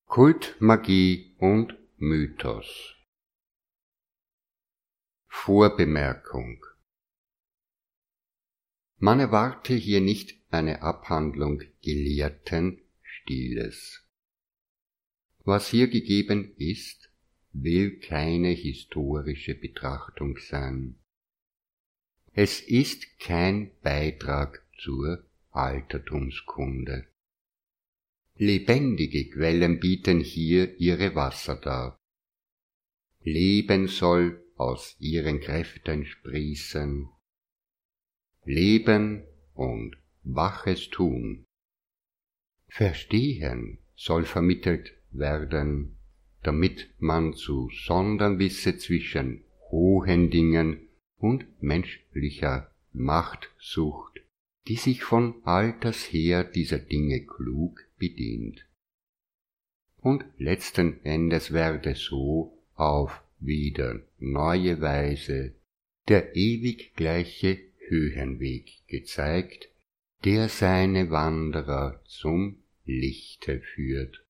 Kult, Magie und Mythos. Vorbemerkung: Man erwarte hier nicht eine Abhandlung gelehrten Stiles. Was hier gegeben ist, will keine historische Betrachtung sein. Es ist kein Beitrag zur Altertumskunde. Lebendige Quellen bieten hier ihre Wasser dar. Leben soll aus ihren Kräften sprießen. Leben und waches Tun. Verstehen soll vermittelt werden, damit man zu sondern wisse zwischen hohen Dingen und menschlicher Machtsucht, die sich von alters her dieser Dinge klug bedient. Und letzten Endes werde so auf wieder neue Weise der ewig gleiche Höhenweg gezeigt, der seine Wanderer zum Lichte führt.